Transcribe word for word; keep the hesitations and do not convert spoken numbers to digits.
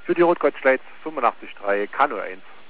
Für die Rotkreuzschleiz fünfundachtzig Komma drei Kanu eins.